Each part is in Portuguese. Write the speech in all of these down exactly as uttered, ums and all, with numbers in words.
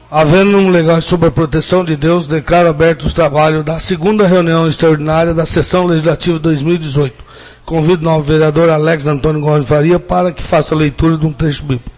Havendo um legal sobre a proteção de Deus, declaro aberto os trabalhos da segunda reunião extraordinária da sessão legislativa dois mil e dezoito. Convido o novo vereador Alex Antônio Gomes Faria para que faça a leitura de um trecho bíblico.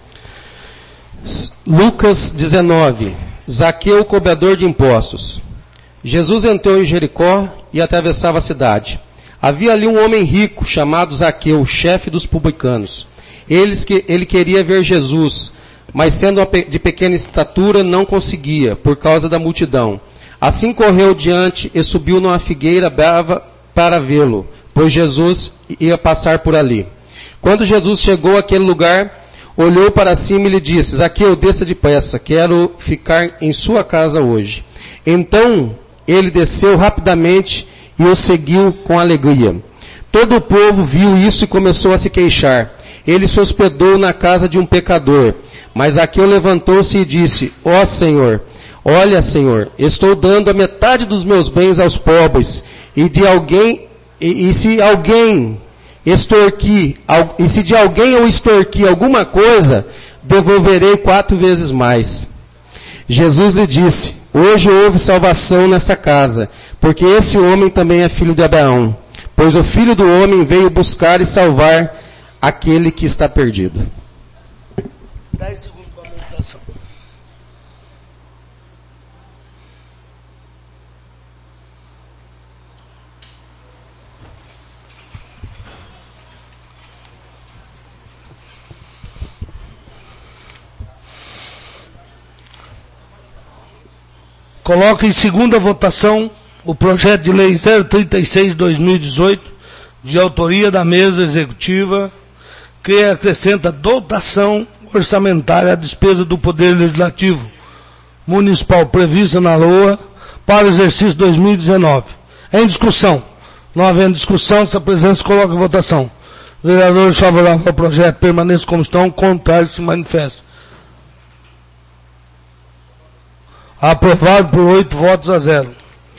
Lucas dezenove. Zaqueu, cobrador de impostos. Jesus entrou em Jericó e atravessava a cidade. Havia ali um homem rico chamado Zaqueu, chefe dos publicanos. Eles que, ele queria ver Jesus, mas sendo de pequena estatura não conseguia, por causa da multidão. Assim correu diante e subiu numa figueira brava para vê-lo, pois Jesus ia passar por ali. Quando Jesus chegou àquele lugar, olhou para cima e lhe disse: Zaqueu, desça depressa, quero ficar em sua casa hoje. Então ele desceu rapidamente e o seguiu com alegria. Todo o povo viu isso e começou a se queixar. Ele se hospedou na casa de um pecador. Mas Zaqueu levantou-se e disse: Ó oh, Senhor, olha, Senhor, estou dando a metade dos meus bens aos pobres, e de alguém, e, e se alguém extorquir, e se de alguém eu extorquir alguma coisa, devolverei quatro vezes mais. Jesus lhe disse: Hoje houve salvação nessa casa, porque esse homem também é filho de Abraão, pois o Filho do Homem veio buscar e salvar aquele que está perdido. dez segundos para a meditação. Coloca em segunda votação o projeto de lei zero trinta e seis barra dois mil e dezoito, de autoria da mesa executiva, que acrescenta dotação orçamentária à despesa do Poder Legislativo Municipal prevista na L O A para o exercício dois mil e dezenove. Em discussão. Não havendo discussão, essa presença se coloca em votação. Vereadores favoráveis ao projeto permaneçam como estão, contrários se manifestam. Aprovado por oito votos a zero.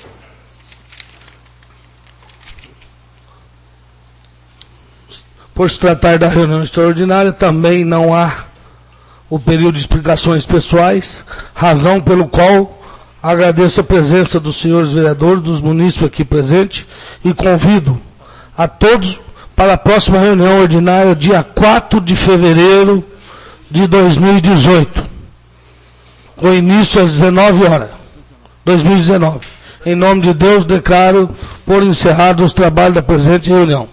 Por se tratar da reunião extraordinária, também não há o período de explicações pessoais, razão pelo qual agradeço a presença dos senhores vereadores, dos munícipes aqui presentes, e convido a todos para a próxima reunião ordinária, dia quatro de fevereiro de dois mil e dezoito, com início às dezenove horas, dois mil e dezenove. Em nome de Deus, declaro por encerrados os trabalhos da presente reunião.